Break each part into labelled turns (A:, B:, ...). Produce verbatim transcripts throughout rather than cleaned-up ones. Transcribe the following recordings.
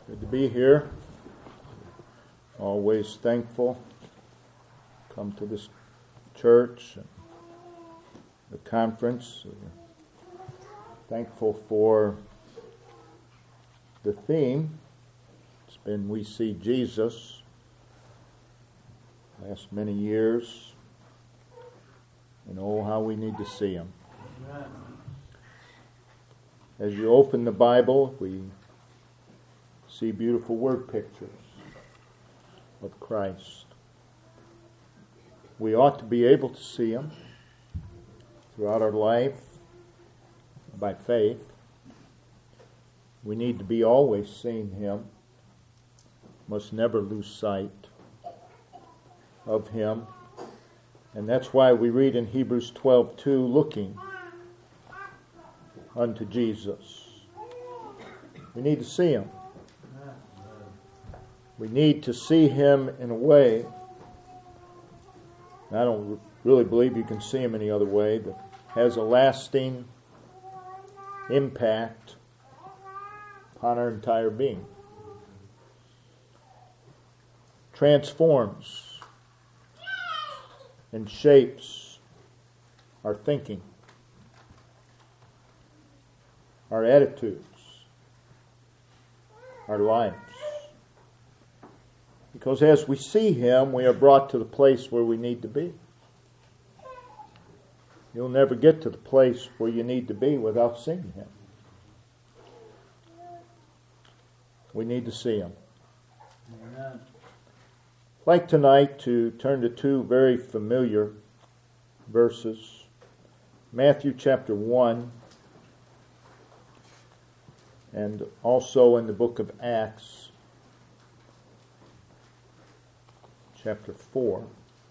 A: Good to be here. Always thankful. Come to this church, and the conference. Thankful for the theme. It's been We See Jesus. Last many years. And oh, how we need to see Him. Amen. As you open the Bible, we see beautiful word pictures of Christ. We ought to be able to see Him throughout our life by faith. We need to be always seeing Him. Must never lose sight of Him. And that's why we read in Hebrews twelve two, looking unto Jesus. We need to see Him. We need to see Him in a way, I don't really believe you can see Him any other way, that has a lasting impact upon our entire being. Transforms and shapes our thinking, our attitudes, our lives. Because as we see Him, we are brought to the place where we need to be. You'll never get to the place where you need to be without seeing Him. We need to see Him. Amen. I'd like tonight to turn to two very familiar verses. Matthew chapter one, and also in the book of Acts chapter four.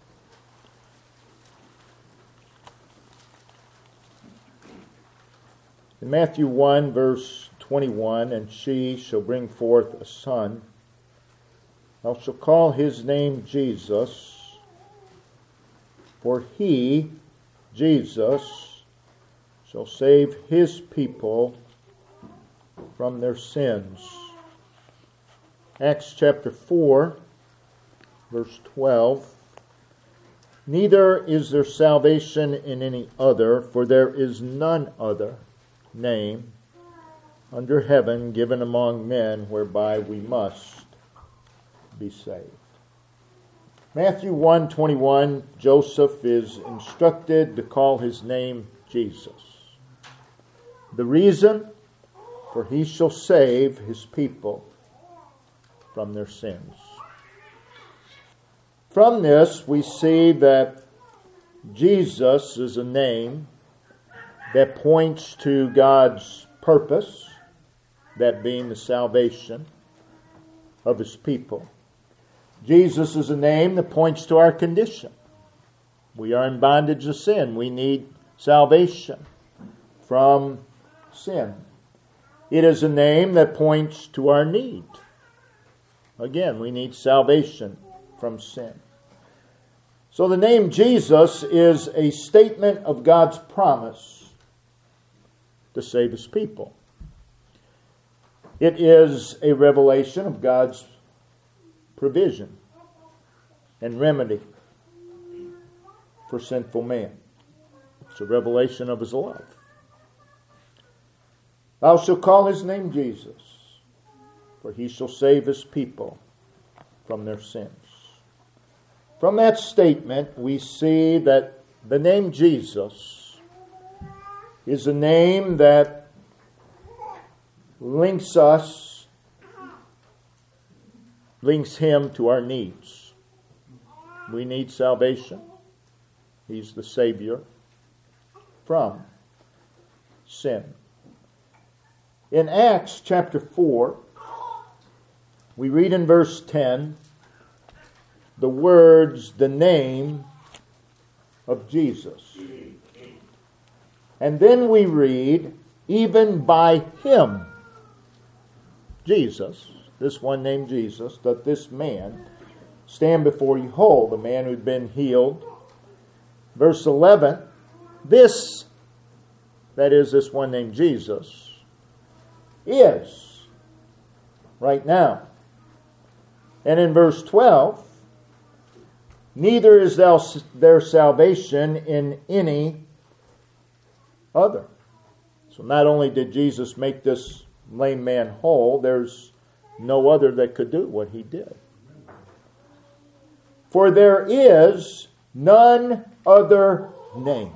A: In Matthew one, verse twenty-one, and she shall bring forth a son. Thou shalt call his name Jesus, for he, Jesus, shall save his people from their sins. Acts chapter four, verse twelve. Neither is there salvation in any other, for there is none other name under heaven given among men whereby we must be saved. Matthew one twenty-one, Joseph is instructed to call his name Jesus. The reason, for he shall save his people from their sins. From this, we see that Jesus is a name that points to God's purpose, that being the salvation of His people. Jesus is a name that points to our condition. We are in bondage to sin. We need salvation from sin. It is a name that points to our need. Again, we need salvation from sin. So the name Jesus is a statement of God's promise to save His people. It is a revelation of God's provision and remedy for sinful man. It's a revelation of His love. Thou shalt call his name Jesus, for he shall save his people from their sins. From that statement, we see that the name Jesus is a name that links us, links Him to our needs. We need salvation. He's the Savior from sin. In Acts chapter four, we read in verse ten the words, the name of Jesus. And then we read, even by Him, Jesus, this one named Jesus, that this man stand before you whole, the man who'd been healed. Verse eleven, this, that is, this one named Jesus, is right now. And in verse twelve, neither is there salvation in any other. So not only did Jesus make this lame man whole, there's no other that could do what he did. For there is none other name.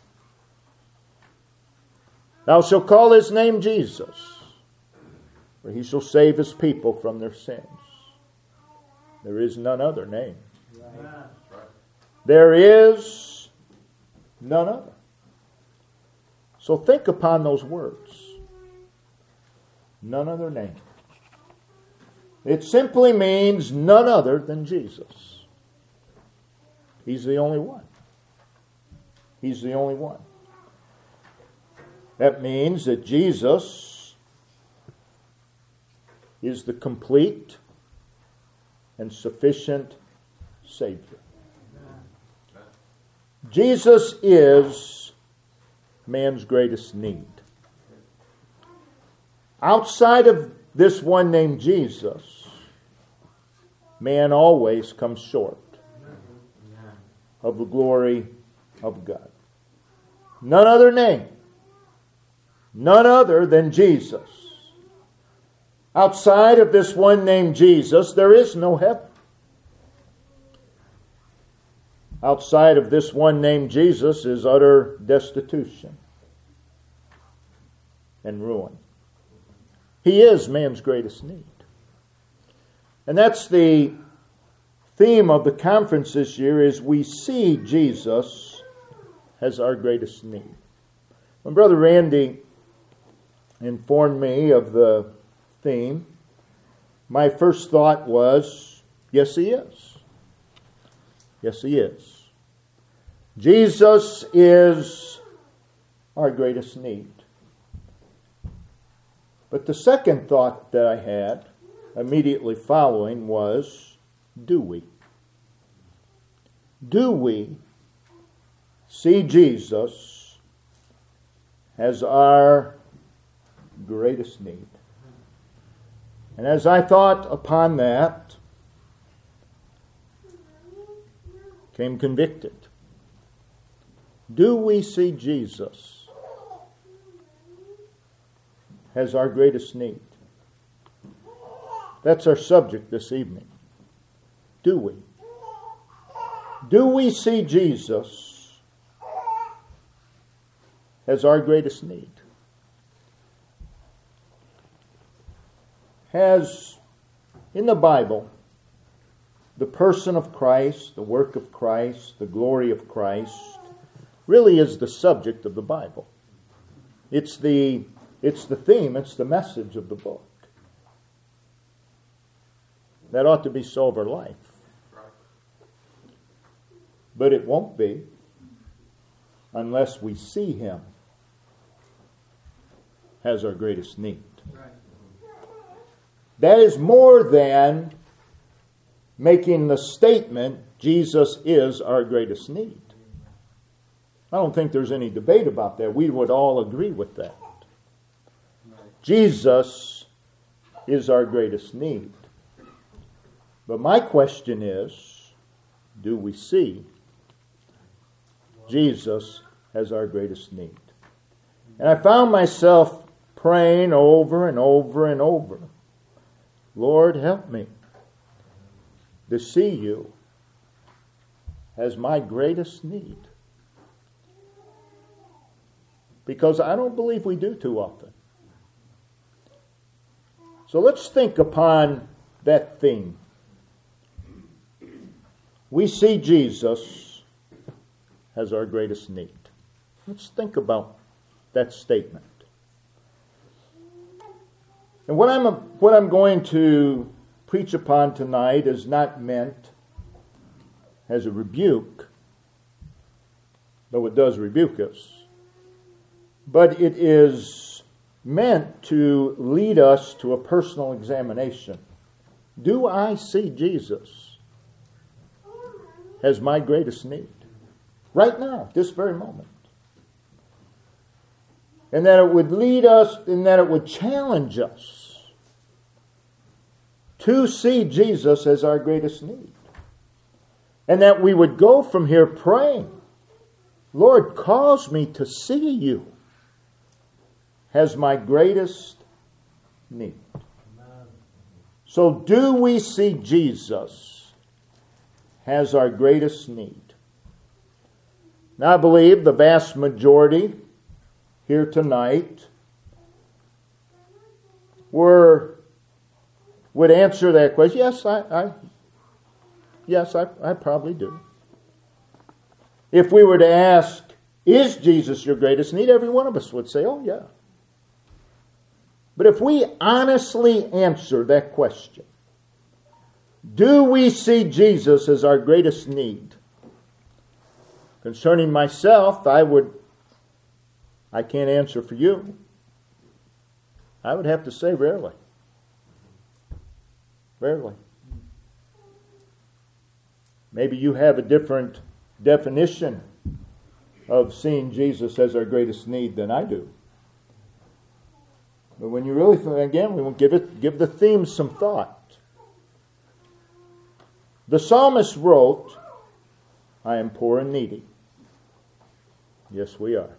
A: Thou shalt call his name Jesus, for he shall save his people from their sins. There is none other name. There is none other. So think upon those words. None other name. It simply means none other than Jesus. He's the only one. He's the only one. That means that Jesus is the complete and sufficient Savior. Jesus is man's greatest need. Outside of this one named Jesus, man always comes short of the glory of God. None other name, none other than Jesus. Outside of this one named Jesus, there is no heaven. Outside of this one named Jesus is utter destitution and ruin. He is man's greatest need. And that's the theme of the conference this year, is we see Jesus as our greatest need. When Brother Randy informed me of the theme, my first thought was, yes, he is. Yes, he is. Jesus is our greatest need. But the second thought that I had immediately following was, do we? Do we see Jesus as our greatest need? And as I thought upon that, came convicted. Do we see Jesus as our greatest need? That's our subject this evening. Do we? Do we see Jesus as our greatest need? Has, in the Bible, the person of Christ, the work of Christ, the glory of Christ, really is the subject of the Bible. It's the, it's the theme, it's the message of the book. That ought to be so of our life. But it won't be unless we see Him as our greatest need. That is more than making the statement, Jesus is our greatest need. I don't think there's any debate about that. We would all agree with that. Jesus is our greatest need. But my question is, do we see Jesus as our greatest need? And I found myself praying over and over and over, Lord, help me to see you as my greatest need. Because I don't believe we do too often. So let's think upon that theme. We see Jesus as our greatest need. Let's think about that statement. And what I'm what I'm going to preach upon tonight is not meant as a rebuke, though it does rebuke us, but it is meant to lead us to a personal examination. Do I see Jesus as my greatest need? Right now, this very moment. And that it would lead us, and that it would challenge us to see Jesus as our greatest need. And that we would go from here praying, Lord, cause me to see you as my greatest need. So do we see Jesus as our greatest need? Now I believe the vast majority here tonight were would answer that question. Yes, I, I yes, I, I probably do. If we were to ask, is Jesus your greatest need? Every one of us would say, oh yeah. But if we honestly answer that question, do we see Jesus as our greatest need? Concerning myself, I would, I can't answer for you. I would have to say rarely. Rarely. Maybe you have a different definition of seeing Jesus as our greatest need than I do. But when you really think, again, we will give it, give the theme some thought. The psalmist wrote, I am poor and needy. Yes, we are.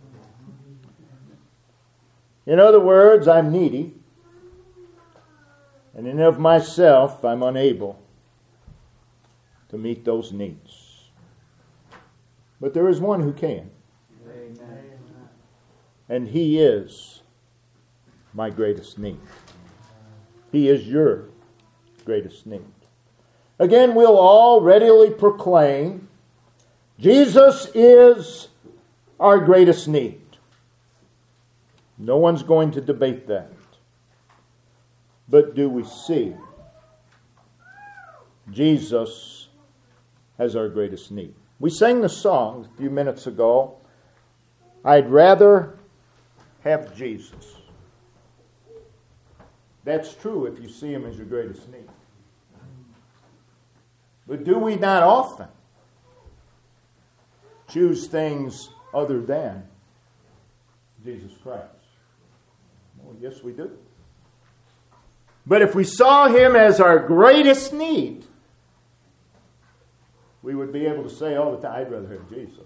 A: In other words, I'm needy. And in and of myself, I'm unable to meet those needs. But there is one who can. Amen. And He is my greatest need. He is your greatest need. Again, we'll all readily proclaim Jesus is our greatest need. No one's going to debate that. But do we see Jesus as our greatest need? We sang the song a few minutes ago, I'd rather have Jesus. That's true if you see Him as your greatest need. But do we not often choose things other than Jesus Christ? Well, yes, we do. But if we saw Him as our greatest need, we would be able to say all the time, I'd rather have Jesus.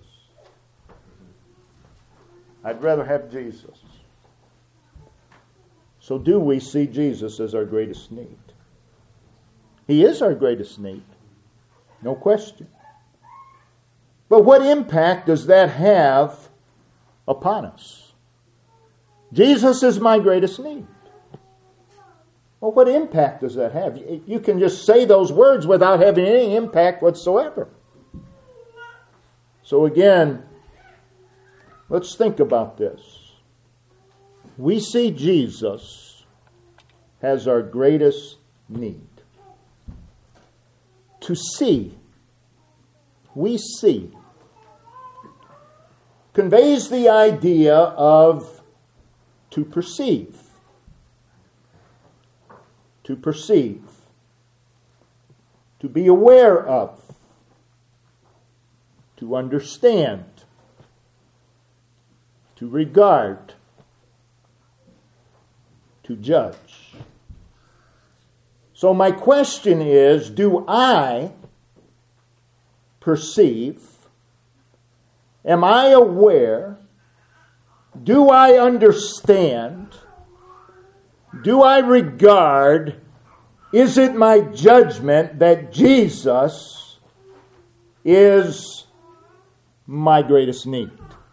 A: I'd rather have Jesus. So do we see Jesus as our greatest need? He is our greatest need. No question. But what impact does that have upon us? Jesus is my greatest need. Well, what impact does that have? You can just say those words without having any impact whatsoever. So again, let's think about this. We see Jesus as our greatest need. To see, we see, conveys the idea of to perceive. To perceive. To be aware of. To understand. To regard. To judge. So my question is, do I perceive? Am I aware? Do I understand? Do I regard? Is it my judgment that Jesus is my greatest need?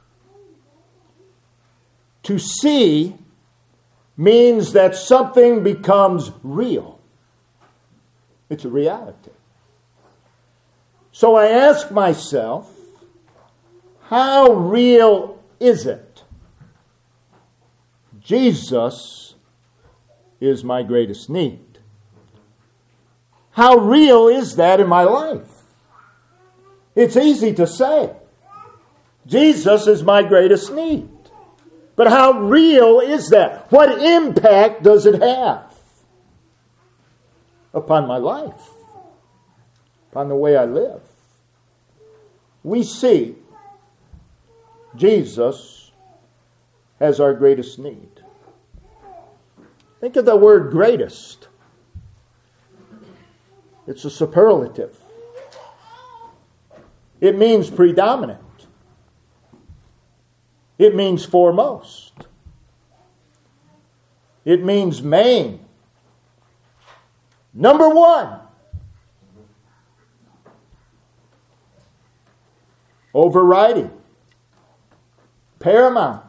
A: To see means that something becomes real. It's a reality. So I ask myself, how real is it? Jesus is my greatest need. How real is that in my life? It's easy to say. Jesus is my greatest need. But how real is that? What impact does it have upon my life? Upon the way I live? We see Jesus as our greatest need. Think of the word greatest. It's a superlative. It means predominant. It means foremost. It means main. Number one. Overriding. Paramount.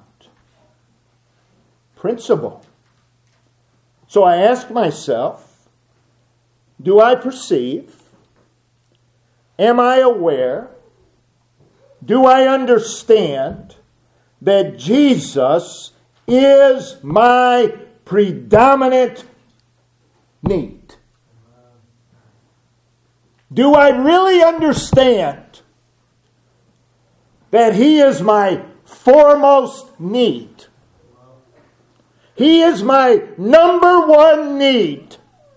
A: Principle. So I ask myself, do I perceive? Am I aware? Do I understand that Jesus is my predominant need? Do I really understand that He is my foremost need? He is my number one need.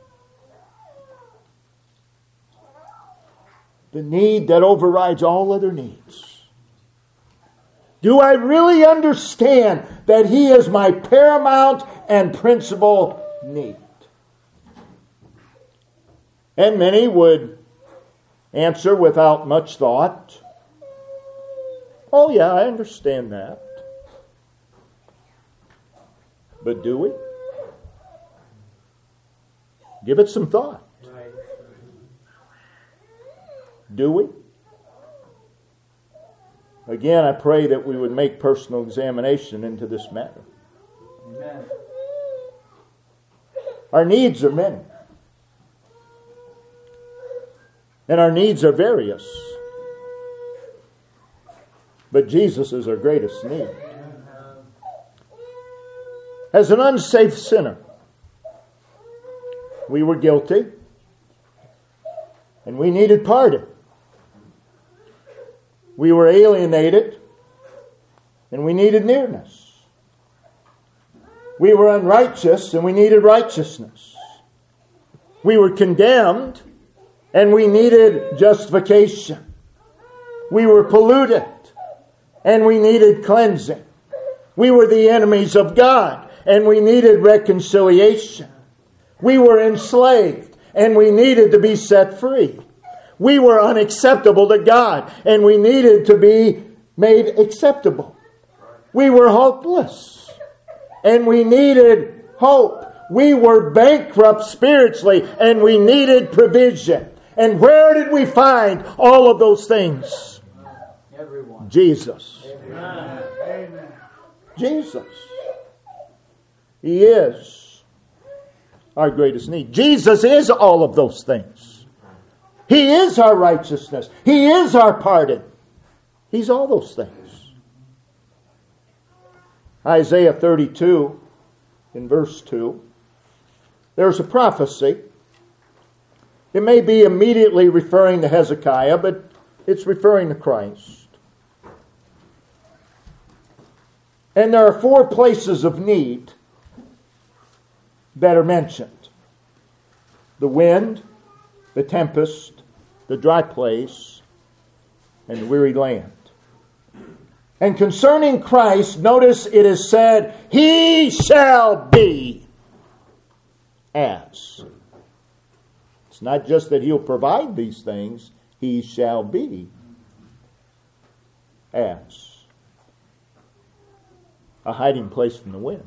A: The need that overrides all other needs. Do I really understand that He is my paramount and principal need? And many would answer without much thought, oh yeah, I understand that. But do we? Give it some thought. Do we? Again, I pray that we would make personal examination into this matter. Amen. Our needs are many. And our needs are various. But Jesus is our greatest need. As an unsaved sinner, we were guilty. And we needed pardon. We were alienated. And we needed nearness. We were unrighteous and we needed righteousness. We were condemned and we needed justification. We were polluted and we needed cleansing. We were the enemies of God and we needed reconciliation. We were enslaved and we needed to be set free. We were unacceptable to God and we needed to be made acceptable. We were hopeless and we needed hope. We were bankrupt spiritually and we needed provision. And where did we find all of those things? Everyone. Jesus. Amen. Amen. Jesus. He is our greatest need. Jesus is all of those things. He is our righteousness. He is our pardon. He's all those things. Isaiah thirty-two, in verse two, there's a prophecy. It may be immediately referring to Hezekiah, but it's referring to Christ. And there are four places of need that are mentioned. The wind, the tempest, the dry place, and the weary land. And concerning Christ, notice it is said, He shall be as. It's not just that He'll provide these things, He shall be as a hiding place from the wind.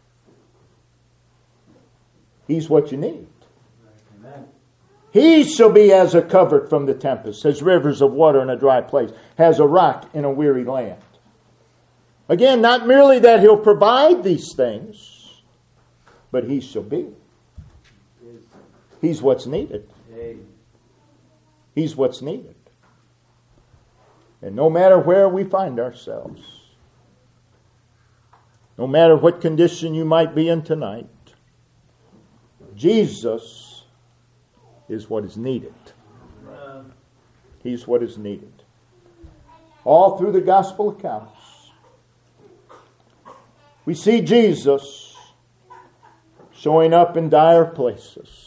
A: He's what you need. Amen. He shall be as a covert from the tempest, as rivers of water in a dry place, has a rock in a weary land. Again, not merely that He'll provide these things, but He shall be. He's what's needed. He's what's needed. And no matter where we find ourselves, no matter what condition you might be in tonight, Jesus is what is needed. He's what is needed. All through the gospel accounts, we see Jesus showing up in dire places.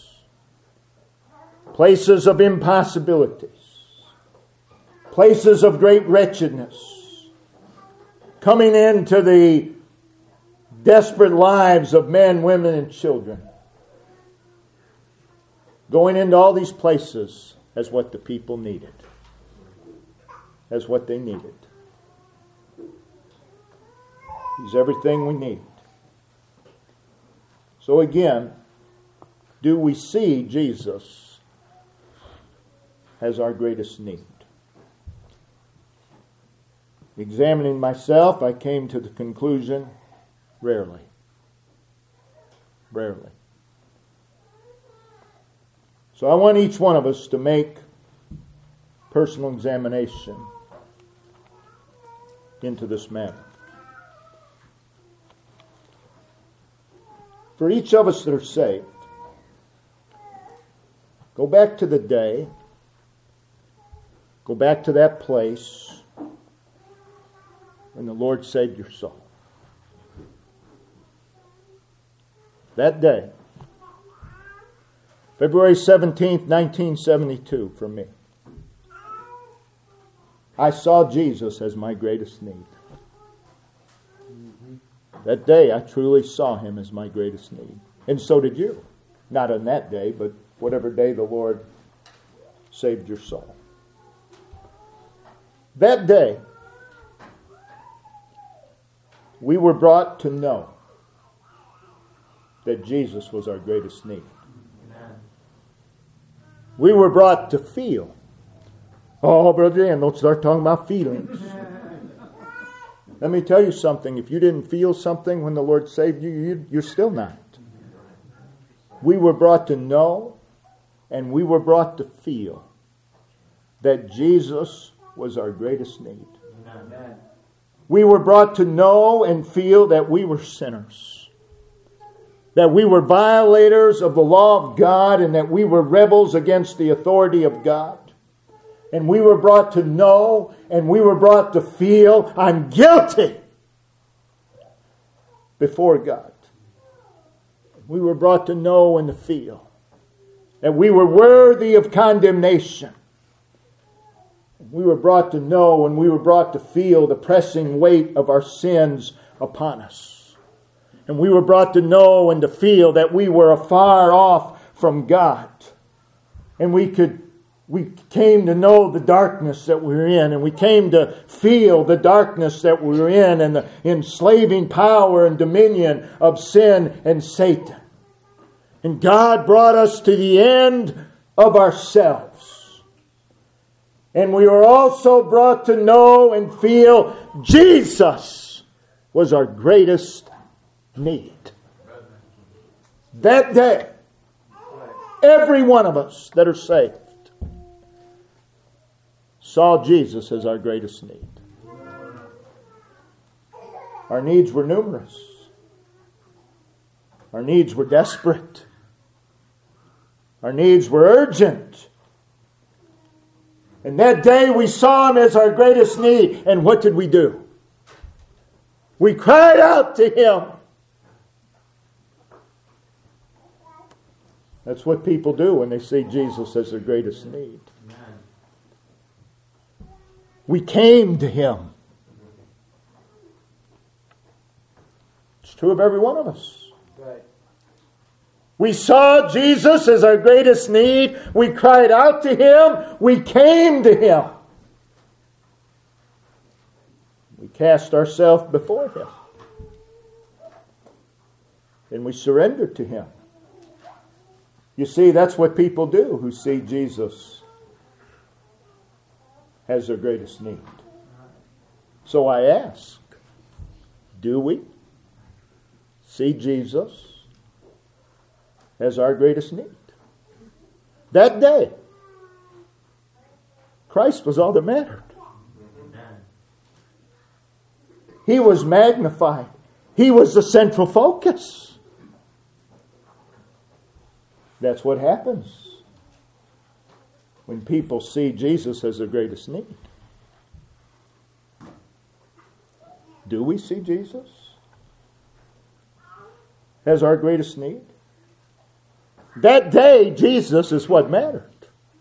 A: Places of impossibilities. Places of great wretchedness. Coming into the desperate lives of men, women, and children. going into all these places as what the people needed. As what they needed. He's everything we need. So again, do we see Jesus as our greatest need? Examining myself, I came to the conclusion, rarely. Rarely. So I want each one of us to make personal examination into this matter. For each of us that are saved, go back to the day, go back to that place when the Lord saved your soul. That day, February seventeenth, nineteen seventy-two, for me. I saw Jesus as my greatest need. That day, I truly saw Him as my greatest need. And so did you. Not on that day, but whatever day the Lord saved your soul. That day, we were brought to know that Jesus was our greatest need. We were brought to feel. Oh, Brother Dan, don't start talking about feelings. Let me tell you something. If you didn't feel something when the Lord saved you, you you're still not. We were brought to know and we were brought to feel that Jesus was our greatest need. Amen. We were brought to know and feel that we were sinners. That we were violators of the law of God and that we were rebels against the authority of God. And we were brought to know and we were brought to feel, I'm guilty before God. We were brought to know and to feel that we were worthy of condemnation. We were brought to know and we were brought to feel the pressing weight of our sins upon us. And we were brought to know and to feel that we were afar off from God. And we could We came to know the darkness that we were in, and we came to feel the darkness that we were in and the enslaving power and dominion of sin and Satan. And God brought us to the end of ourselves. And we were also brought to know and feel Jesus was our greatest need. That day, every one of us that are saved saw Jesus as our greatest need. Our needs were numerous. Our needs were desperate. Our needs were urgent. And that day we saw Him as our greatest need. And what did we do? We cried out to Him. That's what people do when they see Jesus as their greatest need. We came to Him. It's true of every one of us. Right. We saw Jesus as our greatest need. We cried out to Him. We came to Him. We cast ourselves before Him. And we surrendered to Him. You see, that's what people do who see Jesus as their greatest need. So I ask, do we see Jesus as our greatest need? That day, Christ was all that mattered. He was magnified. He was the central focus. That's what happens when people see Jesus as their greatest need. Do we see Jesus as our greatest need? That day, Jesus is what mattered.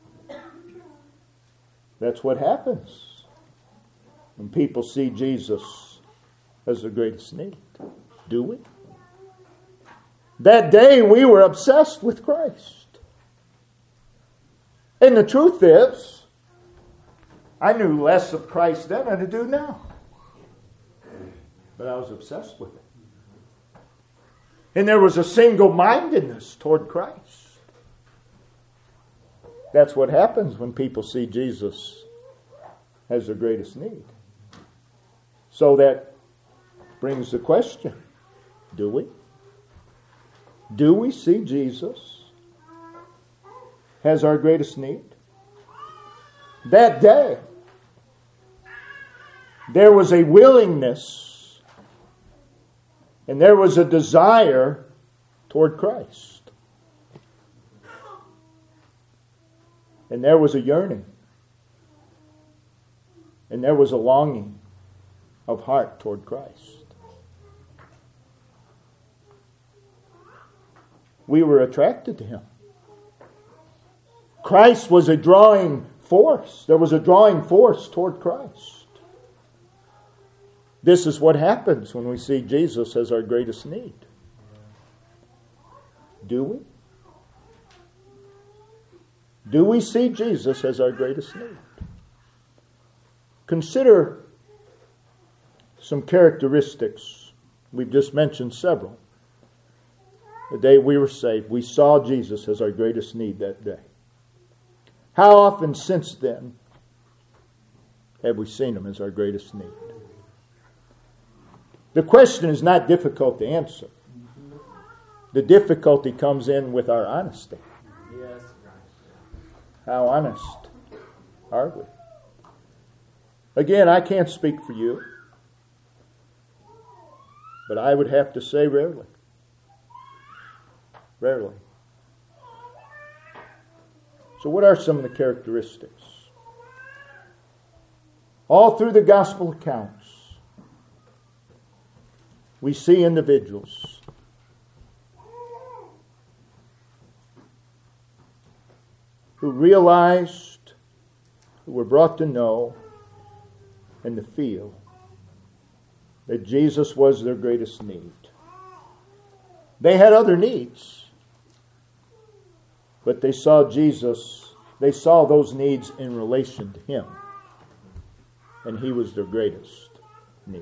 A: That's what happens when people see Jesus as their greatest need. Do we? That day, we were obsessed with Christ. And the truth is, I knew less of Christ then than I do now. But I was obsessed with it. And there was a single-mindedness toward Christ. That's what happens when people see Jesus as their greatest need. So that brings the question, do we? Do we see Jesus as our greatest need? That day, there was a willingness and there was a desire toward Christ. And there was a yearning. And there was a longing of heart toward Christ. We were attracted to Him. Christ was a drawing force. There was a drawing force toward Christ. This is what happens when we see Jesus as our greatest need. Do we? Do we see Jesus as our greatest need? Consider some characteristics. We've just mentioned several. The day we were saved, we saw Jesus as our greatest need that day. How often since then have we seen Him as our greatest need? The question is not difficult to answer. The difficulty comes in with our honesty.
B: Yes.
A: How honest are we? Again, I can't speak for you, but I would have to say rarely. Rarely. So what are some of the characteristics? All through the gospel accounts, we see individuals who realized, who were brought to know and to feel that Jesus was their greatest need. They had other needs, but they saw Jesus, they saw those needs in relation to Him, and He was their greatest need.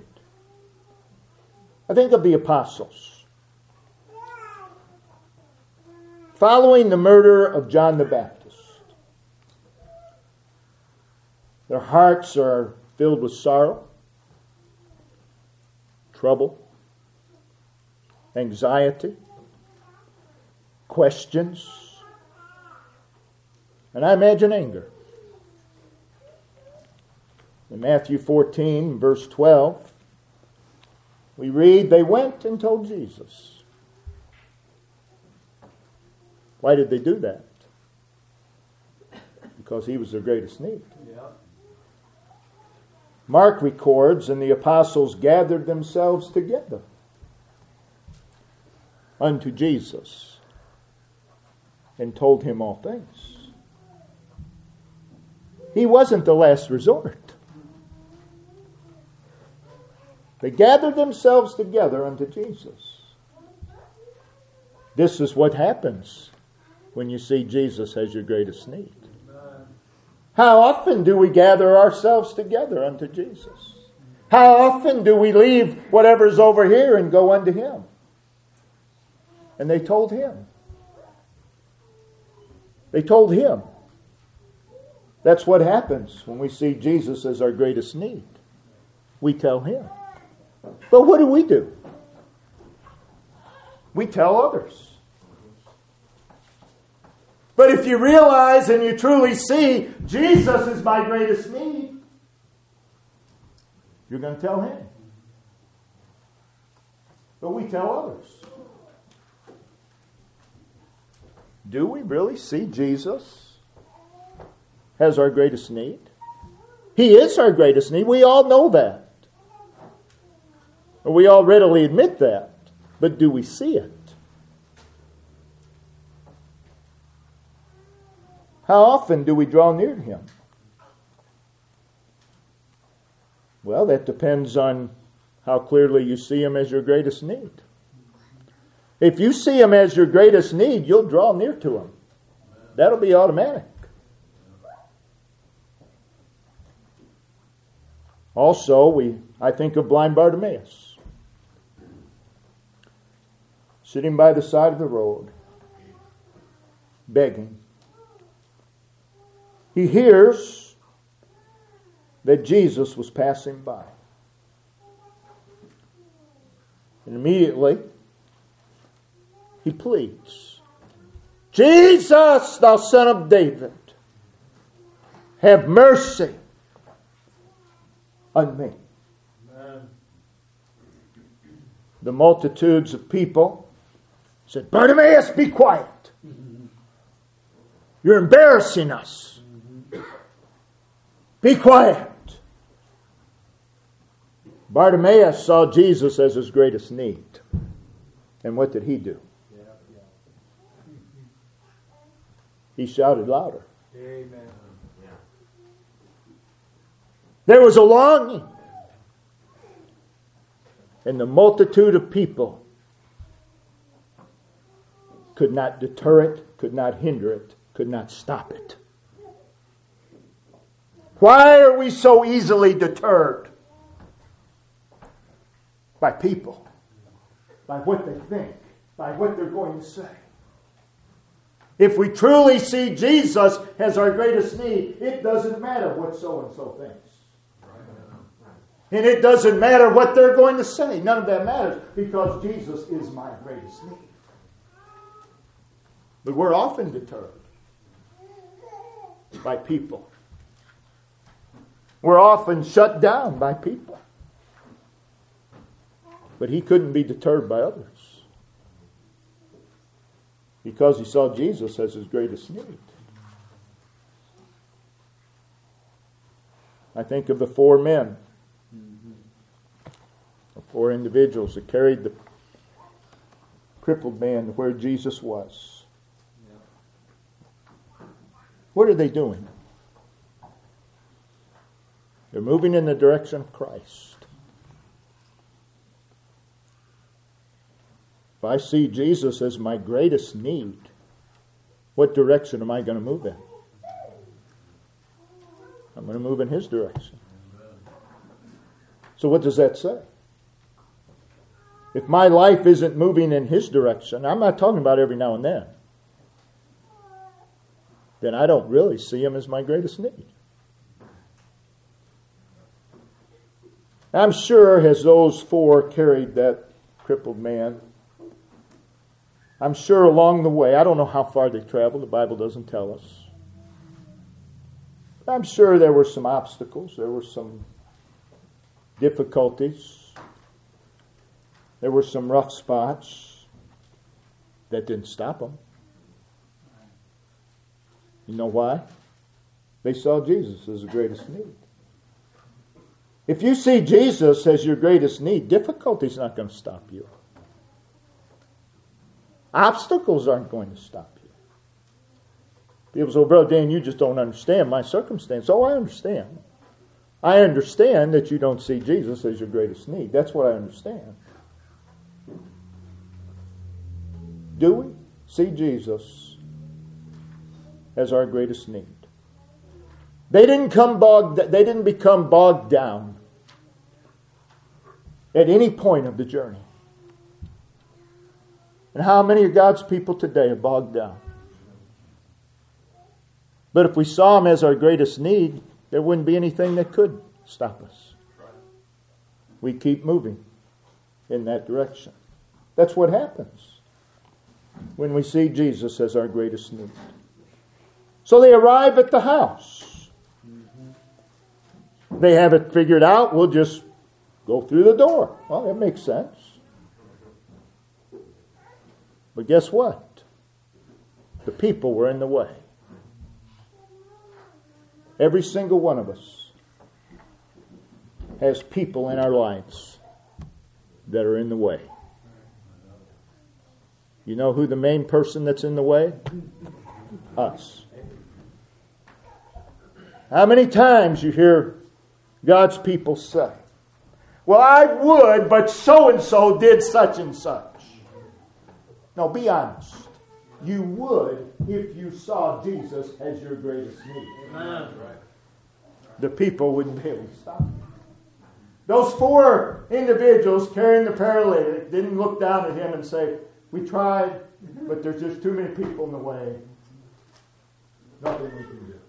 A: I think of the apostles. Following the murder of John the Baptist, their hearts are filled with sorrow, trouble, anxiety, questions, and I imagine anger. In Matthew fourteen, verse twelve, we read, they went and told Jesus. Why did they do that? Because He was their greatest need.
B: Yeah.
A: Mark records, and the apostles gathered themselves together unto Jesus and told Him all things. He wasn't the last resort. They gathered themselves together unto Jesus. This is what happens when you see Jesus as your greatest need. How often do we gather ourselves together unto Jesus? How often do we leave whatever's over here and go unto Him? And they told Him. They told Him. That's what happens when we see Jesus as our greatest need. We tell Him. But what do we do? We tell others. But if you realize and you truly see Jesus is my greatest need, you're going to tell Him. But we tell others. Do we really see Jesus as our greatest need? He is our greatest need. We all know that. We all readily admit that. But do we see it? How often do we draw near to Him? Well, that depends on how clearly you see Him as your greatest need. If you see Him as your greatest need, you'll draw near to Him. That'll be automatic. Also, we I think of blind Bartimaeus, sitting by the side of the road, begging. He hears that Jesus was passing by. And immediately, he pleads, Jesus, thou son of David, have mercy on me. Amen. The multitudes of people said, Bartimaeus, be quiet. You're embarrassing us. Be quiet. Bartimaeus saw Jesus as his greatest need. And what did he do? He shouted louder. Amen. There was a longing. And the multitude of people could not deter it, could not hinder it, could not stop it. Why are we so easily deterred? By people. By what they think. By what they're going to say. If we truly see Jesus as our greatest need, it doesn't matter what so-and-so thinks. And it doesn't matter what they're going to say. None of that matters because Jesus is my greatest need. But we're often deterred by people. We're often shut down by people. But he couldn't be deterred by others because he saw Jesus as his greatest need. I think of the four men, the four individuals that carried the crippled man to where Jesus was. What are they doing? They're moving in the direction of Christ. If I see Jesus as my greatest need, what direction am I going to move in? I'm going to move in his direction. So what does that say? If my life isn't moving in his direction, I'm not talking about every now and then, then I don't really see him as my greatest need. I'm sure as those four carried that crippled man, I'm sure along the way, I don't know how far they traveled, the Bible doesn't tell us. I'm sure there were some obstacles, there were some difficulties, there were some rough spots that didn't stop them. You know why? They saw Jesus as the greatest need. If you see Jesus as your greatest need, difficulty's not going to stop you. Obstacles aren't going to stop you. People say, Brother Dan, you just don't understand my circumstance. Oh, I understand. I understand that you don't see Jesus as your greatest need. That's what I understand. Do we see Jesus as our greatest need? They didn't come bogged, they didn't become bogged down at any point of the journey. And how many of God's people today are bogged down? But if we saw him as our greatest need, there wouldn't be anything that could stop us. We keep moving in that direction. That's what happens when we see Jesus as our greatest need. So they arrive at the house. They have it figured out. We'll just go through the door. Well, that makes sense. But guess what? The people were in the way. Every single one of us has people in our lives that are in the way. You know who the main person that's in the way? Us. How many times you hear God's people say, well, I would, but so-and-so did such and such. No, be honest. You would if you saw Jesus as your greatest need. Amen. The people wouldn't be able to stop you. Those four individuals carrying the paralytic didn't look down at him and say, we tried, but there's just too many people in the way. Nothing we can do.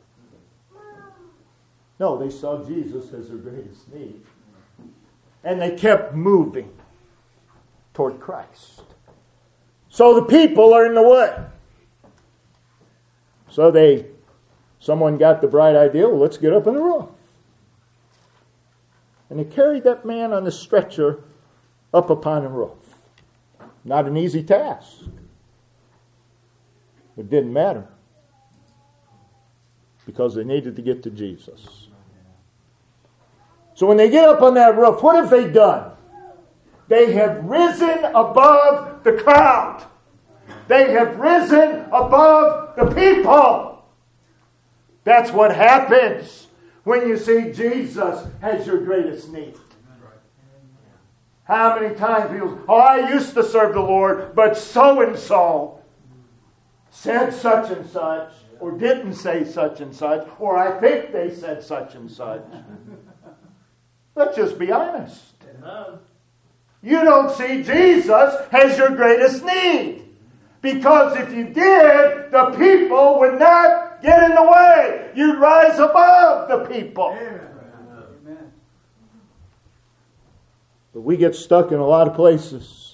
A: No, they saw Jesus as their greatest need. And they kept moving toward Christ. So the people are in the way. So they, someone got the bright idea, well, let's get up in the roof. And they carried that man on the stretcher up upon the roof. Not an easy task. It didn't matter. Because they needed to get to Jesus. So when they get up on that roof, what have they done? They have risen above the crowd. They have risen above the people. That's what happens when you see Jesus as your greatest need. How many times people, oh, I used to serve the Lord, but so-and-so said such and such, or didn't say such and such, or I think they said such and such. Let's just be honest. You don't see Jesus as your greatest need. Because if you did, the people would not get in the way. You'd rise above the people. Amen. But we get stuck in a lot of places.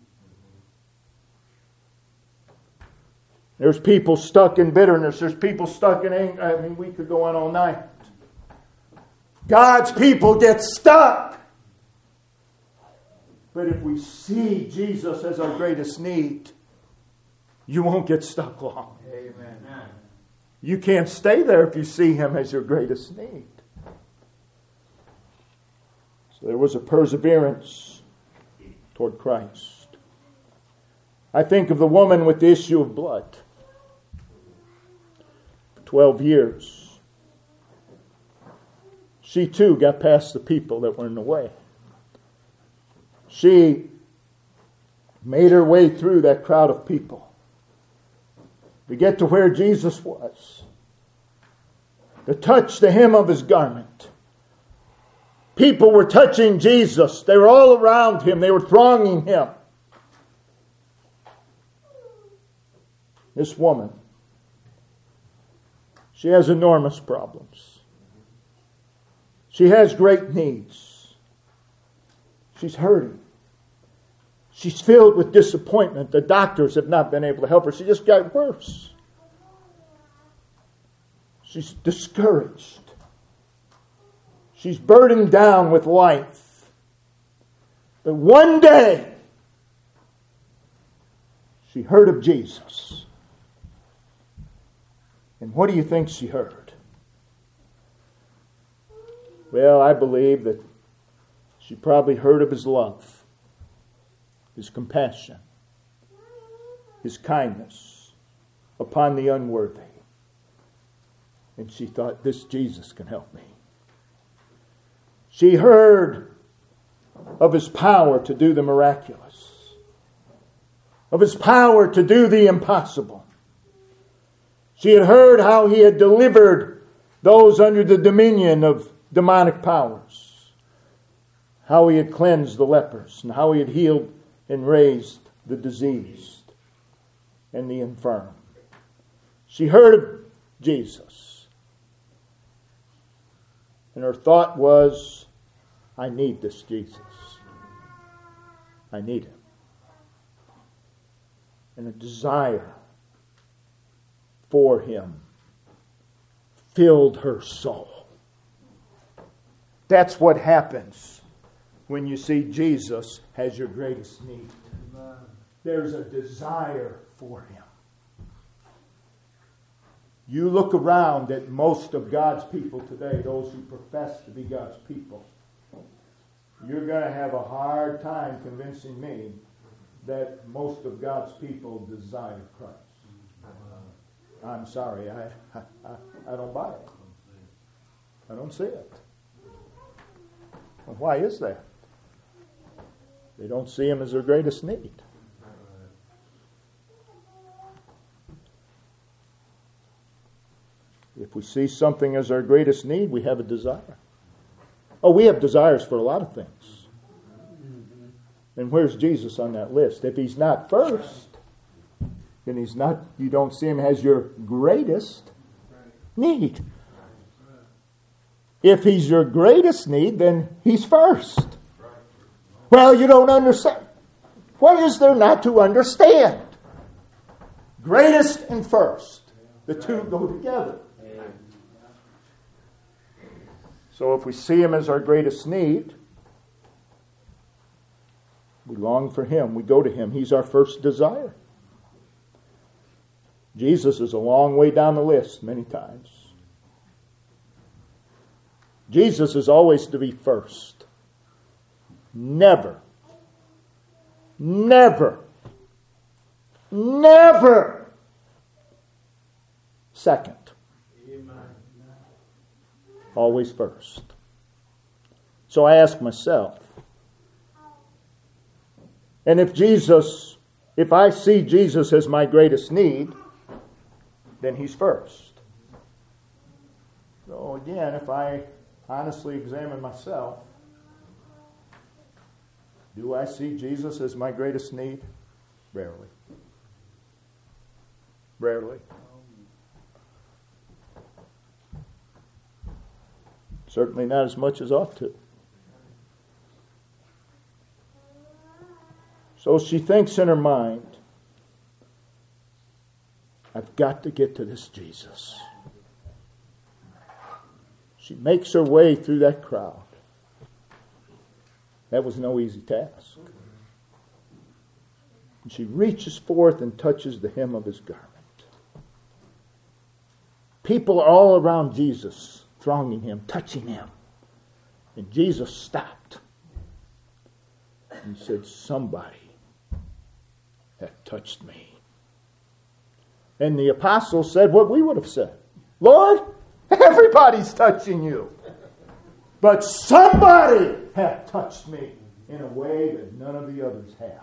A: There's people stuck in bitterness. There's people stuck in anger. I mean, we could go on all night. God's people get stuck. But if we see Jesus as our greatest need, you won't get stuck long. Amen. You can't stay there if you see Him as your greatest need. So there was a perseverance toward Christ. I think of the woman with the issue of blood. For twelve years. She too got past the people that were in the way. She made her way through that crowd of people to get to where Jesus was, to touch the hem of His garment. People were touching Jesus. They were all around Him. They were thronging Him. This woman, she has enormous problems. She has great needs. She's hurting. She's filled with disappointment. The doctors have not been able to help her. She just got worse. She's discouraged. She's burdened down with life. But one day, she heard of Jesus. And what do you think she heard? Well, I believe that she probably heard of His love, His compassion, His kindness upon the unworthy. And she thought, this Jesus can help me. She heard of His power to do the miraculous, of His power to do the impossible. She had heard how He had delivered those under the dominion of demonic powers. How He had cleansed the lepers, and how He had healed and raised the diseased and the infirm. She heard of Jesus. And her thought was, I need this Jesus. I need Him. And a desire for Him filled her soul. That's what happens when you see Jesus as your greatest need. There's a desire for Him. You look around at most of God's people today, those who profess to be God's people, you're going to have a hard time convincing me that most of God's people desire Christ. I'm sorry, I, I, I don't buy it. I don't see it. Well, why is that? They don't see Him as their greatest need. If we see something as our greatest need, we have a desire. Oh, we have desires for a lot of things. And where's Jesus on that list? If he's not first, then he's not, you don't see him as your greatest need. If he's your greatest need, then he's first. Well, you don't understand. What is there not to understand? Greatest and first. The two go together. So if we see him as our greatest need, we long for him. We go to him. He's our first desire. Jesus is a long way down the list many times. Jesus is always to be first. Never, never, never second. Always first. So I ask myself, and if Jesus, if I see Jesus as my greatest need, then he's first. So again, if I honestly examine myself, do I see Jesus as my greatest need? Rarely. Rarely. Certainly not as much as ought to. So she thinks in her mind, I've got to get to this Jesus. She makes her way through that crowd. That was no easy task. And she reaches forth and touches the hem of his garment. People are all around Jesus, thronging him, touching him. And Jesus stopped and said, somebody had touched me. And the apostles said what we would have said. Lord, everybody's touching you. But somebody hath touched me in a way that none of the others have.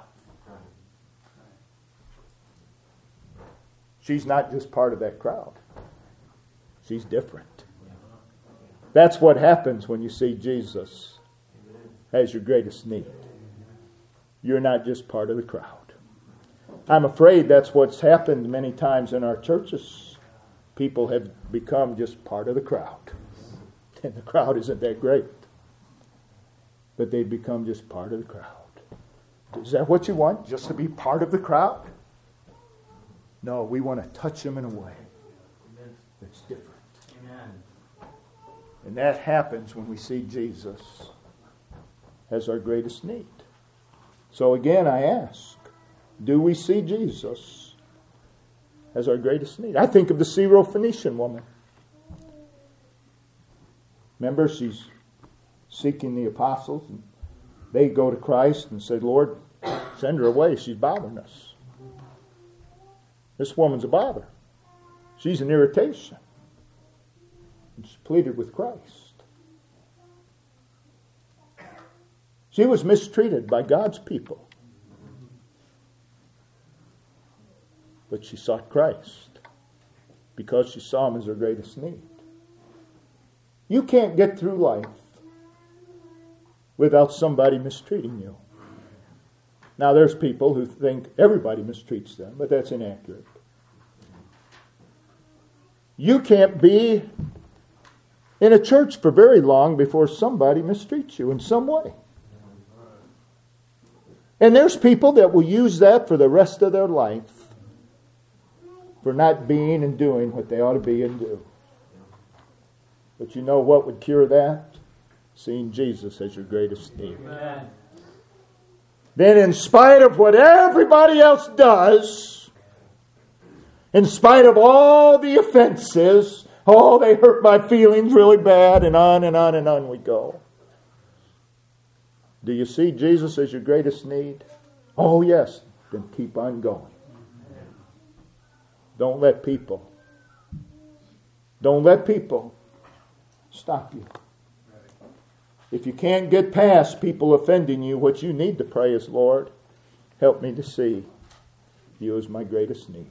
A: She's not just part of that crowd. She's different. That's what happens when you see Jesus as your greatest need. You're not just part of the crowd. I'm afraid that's what's happened many times in our churches. People have become just part of the crowd. And the crowd isn't that great. But they've become just part of the crowd. Is that what you want? Just to be part of the crowd? No, we want to touch them in a way that's different. Amen. And that happens when we see Jesus as our greatest need. So again, I ask, do we see Jesus as our greatest need? I think of the Syro-Phoenician woman. Remember, she's seeking the apostles, and they go to Christ and say, Lord, send her away. She's bothering us. This woman's a bother. She's an irritation. And she pleaded with Christ. She was mistreated by God's people. But she sought Christ because she saw him as her greatest need. You can't get through life without somebody mistreating you. Now, there's people who think everybody mistreats them, but that's inaccurate. You can't be in a church for very long before somebody mistreats you in some way. And there's people that will use that for the rest of their life for not being and doing what they ought to be and do. But you know what would cure that? Seeing Jesus as your greatest need. Amen. Then in spite of what everybody else does, in spite of all the offenses, oh, they hurt my feelings really bad, and on and on and on we go. Do you see Jesus as your greatest need? Oh, yes. Then keep on going. Don't let people, don't let people stop you. If you can't get past people offending you, what you need to pray is, Lord, help me to see you as my greatest need.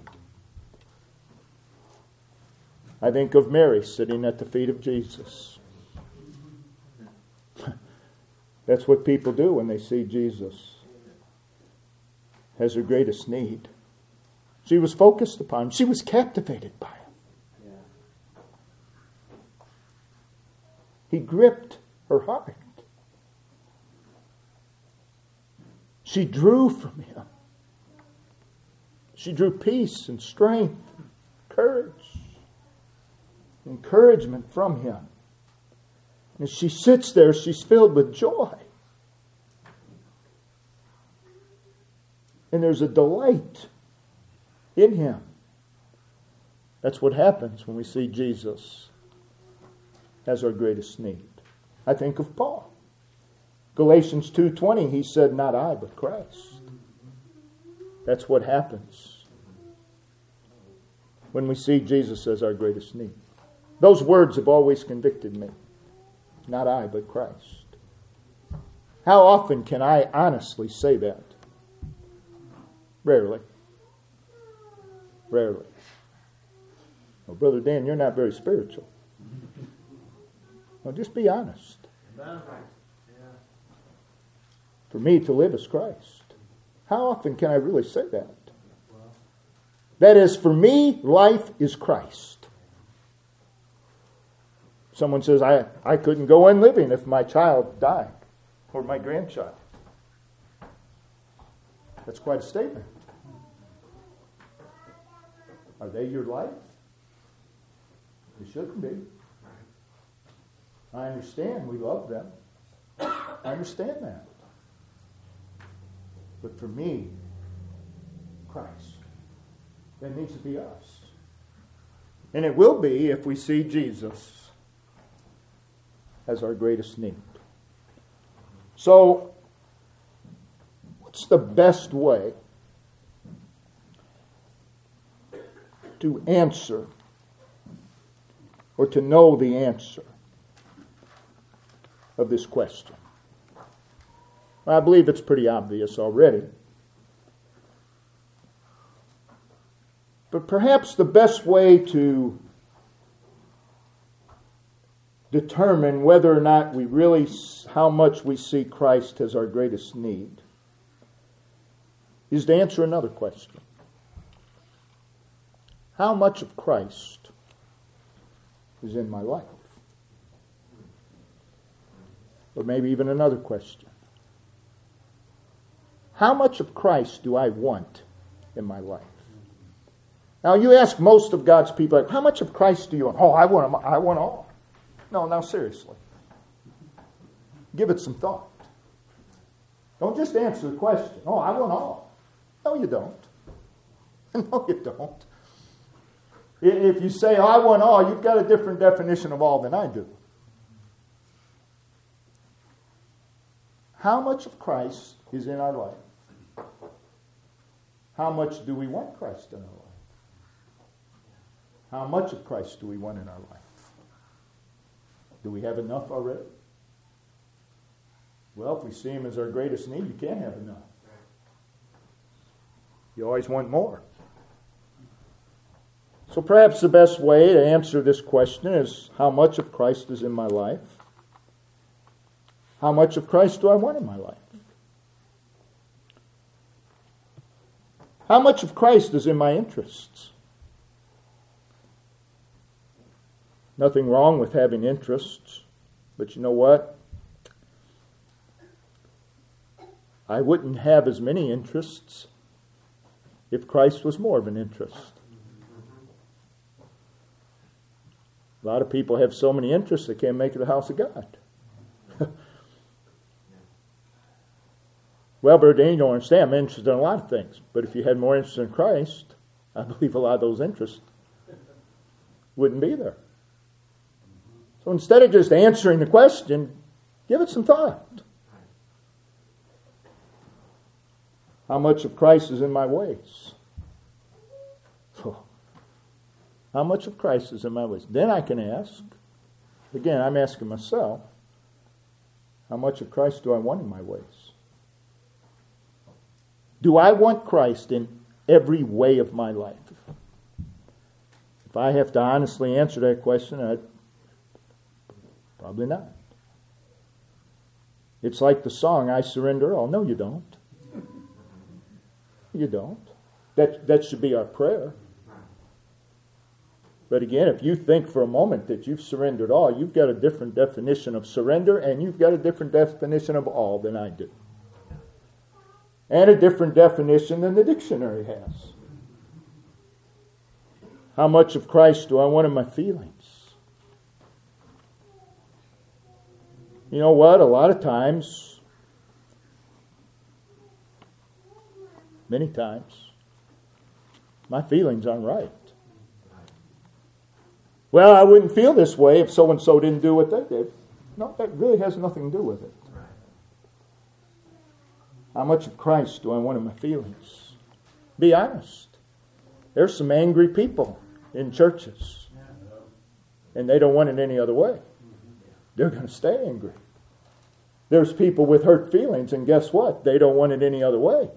A: I think of Mary sitting at the feet of Jesus. That's what people do when they see Jesus as their greatest need. She was focused upon him. She was captivated by him. He gripped her heart. She drew from him. She drew peace and strength, courage, encouragement from him. And as she sits there, she's filled with joy. And there's a delight in him. That's what happens when we see Jesus as our greatest need. I think of Paul. Galatians two twenty, he said, "Not I, but Christ." That's what happens when we see Jesus as our greatest need. Those words have always convicted me. Not I, but Christ. How often can I honestly say that? Rarely. Rarely. Well, Brother Dan, you're not very spiritual. Well, just be honest. For me to live is Christ. How often can I really say that? That is, for me, life is Christ. Someone says, I, I couldn't go on living if my child died or my grandchild. That's quite a statement. Are they your life? They shouldn't be. I understand we love them. I understand that. But for me, Christ. That needs to be us. And it will be if we see Jesus as our greatest need. So, what's the best way to answer or to know the answer of this question? Well, I believe it's pretty obvious already. But perhaps the best way to determine whether or not we really, how much we see Christ as our greatest need, is to answer another question. How much of Christ is in my life? Or maybe even another question. How much of Christ do I want in my life? Now, you ask most of God's people, like, how much of Christ do you want? Oh, I want him, I want all. No, now seriously. Give it some thought. Don't just answer the question. Oh, I want all. No, you don't. No, you don't. If you say, oh, I want all, you've got a different definition of all than I do. How much of Christ is in our life? How much do we want Christ in our life? How much of Christ do we want in our life? Do we have enough already? Well, if we see him as our greatest need, you can't have enough. You always want more. So perhaps the best way to answer this question is, how much of Christ is in my life? How much of Christ do I want in my life? How much of Christ is in my interests? Nothing wrong with having interests, but you know what? I wouldn't have as many interests if Christ was more of an interest. A lot of people have so many interests they can't make it the house of God. Well, Brother Dan, you don't understand. I'm interested in a lot of things. But if you had more interest in Christ, I believe a lot of those interests wouldn't be there. So instead of just answering the question, give it some thought. How much of Christ is in my ways? How much of Christ is in my ways? Then I can ask, again, I'm asking myself, how much of Christ do I want in my ways? Do I want Christ in every way of my life? If I have to honestly answer that question, I'd probably not. It's like the song, I surrender all. No, you don't. You don't. That, that should be our prayer. But again, if you think for a moment that you've surrendered all, you've got a different definition of surrender, and you've got a different definition of all than I do. And a different definition than the dictionary has. How much of Christ do I want in my feelings? You know what? A lot of times, many times, my feelings aren't right. Well, I wouldn't feel this way if so-and-so didn't do what they did. No, that really has nothing to do with it. How much of Christ do I want in my feelings? Be honest. There's some angry people in churches, and they don't want it any other way. They're going to stay angry. There's people with hurt feelings, and guess what? They don't want it any other way.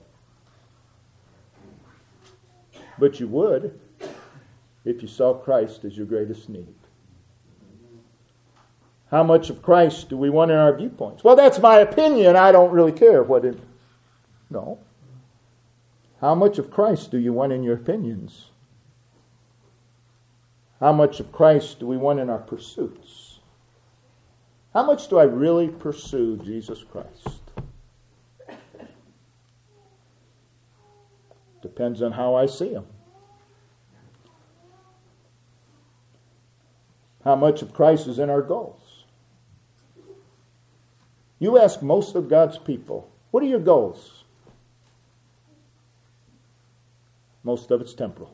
A: But you would if you saw Christ as your greatest need. How much of Christ do we want in our viewpoints? Well, that's my opinion. I don't really care what it... No. How much of Christ do you want in your opinions? How much of Christ do we want in our pursuits? How much do I really pursue Jesus Christ? Depends on how I see Him. How much of Christ is in our goals? You ask most of God's people, what are your goals? Most of it's temporal.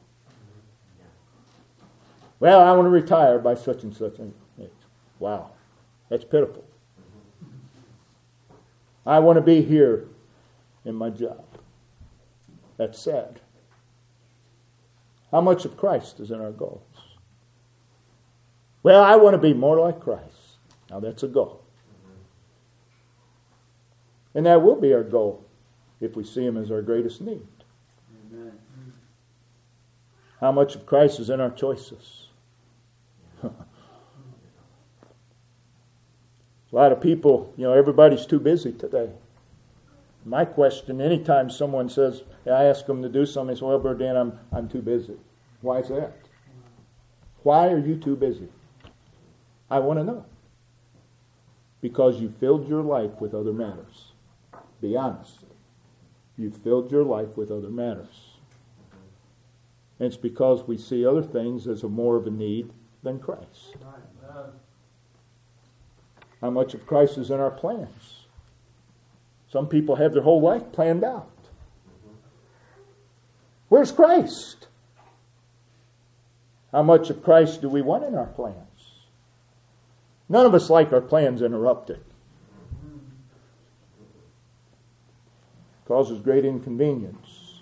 A: Well, I want to retire by such and such an age. Wow, that's pitiful. I want to be here in my job. That's sad. How much of Christ is in our goals? Well, I want to be more like Christ. Now that's a goal. And that will be our goal if we see Him as our greatest need. Amen. How much of Christ is in our choices? A lot of people, you know, everybody's too busy today. My question, anytime someone says, I ask them to do something, they say, well, Brother Dan, I'm, I'm too busy. Why is that? Why are you too busy? I want to know. Because you filled your life with other matters. Be honest. You filled your life with other matters. And it's because we see other things as a more of a need than Christ. How much of Christ is in our plans? Some people have their whole life planned out. Where's Christ? How much of Christ do we want in our plans? None of us like our plans interrupted. It causes great inconvenience.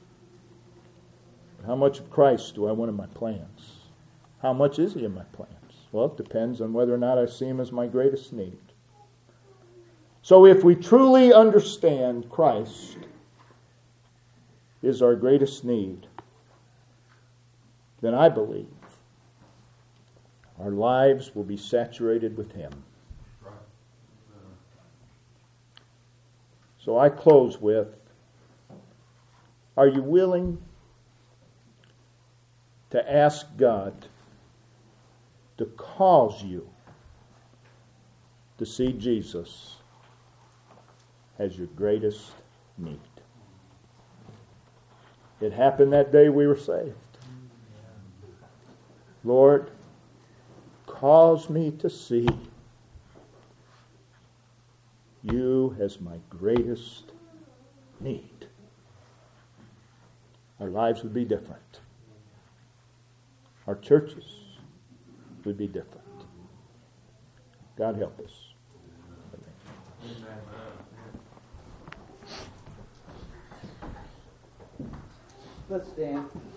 A: How much of Christ do I want in my plans? How much is He in my plans? Well, it depends on whether or not I see Him as my greatest need. So if we truly understand Christ is our greatest need, then I believe our lives will be saturated with Him. So I close with, are you willing to ask God to cause you to see Jesus as your greatest need? It happened that day we were saved. Lord, cause me to see You as my greatest need. Our lives would be different. Our churches would be different. God help us.
B: Let's stand.